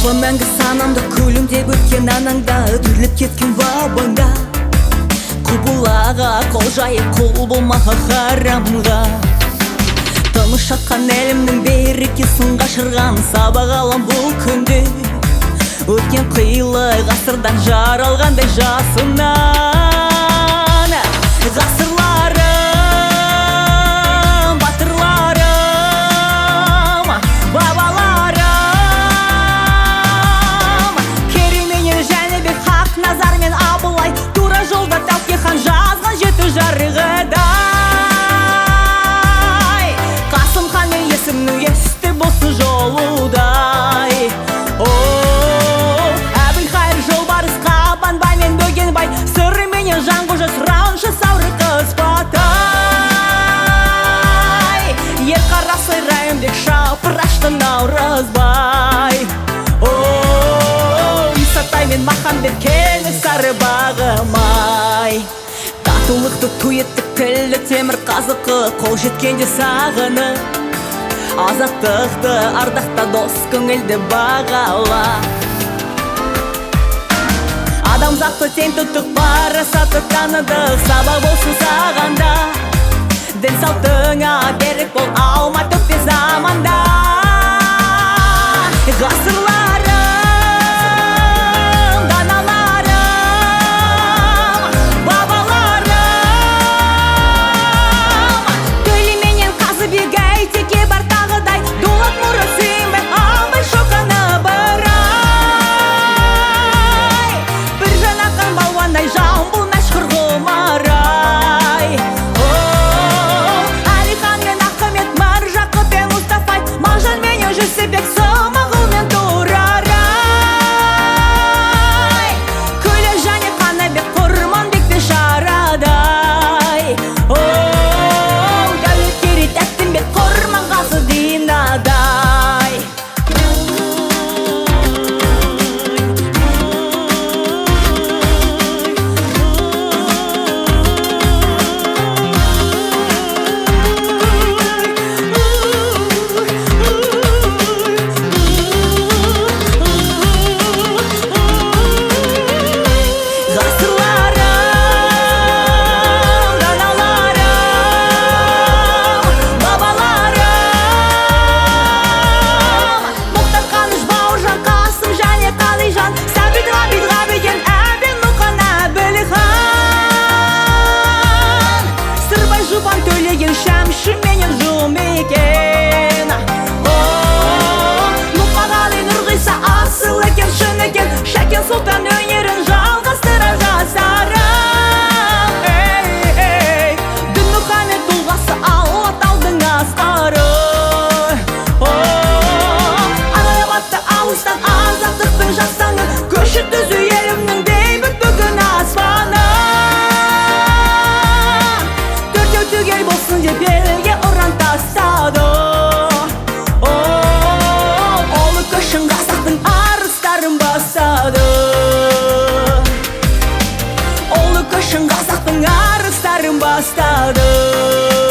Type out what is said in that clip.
мәңгі санамда күлімдеп өткен анаңда, үрлеп кеткен бабаңда. Құбылаға қол жайып құл болмаға харамға. Тыныш шаққан әлімнің берекесін қашырған сабақ алам бұл күнде. Өткен қилы ғасырдан жаралғандай жасынан. Ғасырларым, батырларым, бабаларым, Керейменен Жәнібек, Хақназар мен Абылай, тура жолда Тәуке хан жазған жеті жарғыдай. Қасым хан мен есімнің есті болсын жолудай. Әбілқайыр, Жолбарыс, Қабанбай мен Бөгенбай, сыры менен Жанғожа, Сұраншы, Сауры, Қызбатай. Ер қарасы Райымбек, Шапырашты, Наурызбай. Исатай мен Махамбет, Кенесары, Бағымай. Татулықты ту еттік тілі темір қазықы, қол жеткенде сағыны. Азаттықты ардақта дос көңілді бағала. Адамзатты тең тұттық, парасатты таныдық, сабақ болсын сағанда. Дін салтыңа берік бол, алма төкпе заманда. Ғасырларым, даналарым, бабаларым, Төлеменен Қазыбек, Әйтеке бар тағыдай, Дулат, Мұра, Сүйінбай, Абай, Шоқаны, Бырай. Біржан Ақын, Балуандай, Жамбыл, мәшһүр Ғұмарай. Әлихан мен Ахмет, Маржақып пен Мұстафай, Мағжан менен Жүсіпбек, Смағұл мен Турарай. Күлі және Қанабек, Құрманбек пен Шарадай. Дәулеткерей, Тәттімбет, Құрманғазы, Динадай. Ғасырларым, даналарым, бабаларым, Мұхтар, Қаныш, Бауыржан, Қасым және Қалижан, Сәбит, Ғабит, Ғабиден, Әбен, Мұқан, Әбілхан, Сырбай, Жұбан, Төлеген, Шәмші менен Жұмекен. Мұқағали, Нұрғиса, асыл екен, шын екен, Шәкен Сұлтан өнерін жалғастыра жасарым. Дінмұхамед тұлғасы Аллатаудың асқары. Аралабатты алыстан азаттықтың жастаны, көші түзу елімнің бейбіт бүгін аспаны. Төртеу түгел болсын деп елге ұран тастады. Олы көшін қазақтың арыстарын бастады. Олы көшін қазақтың арыстарын бастады.